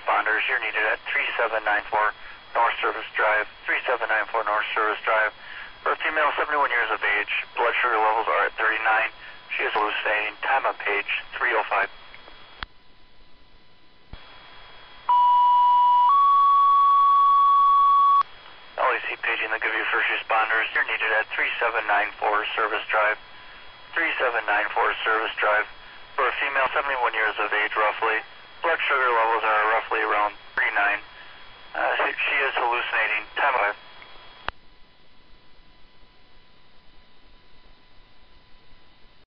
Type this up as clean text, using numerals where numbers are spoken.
responders. You're needed at 3794 North Service Drive, 3794 North Service Drive. For a female 71 years of age, blood sugar levels are at 39. She is hallucinating. Time on page 305. LAC paging the Goodview first responders. You're needed at 3794 Service Drive, 3794 Service Drive. For a female 71 years of age roughly, blood sugar levels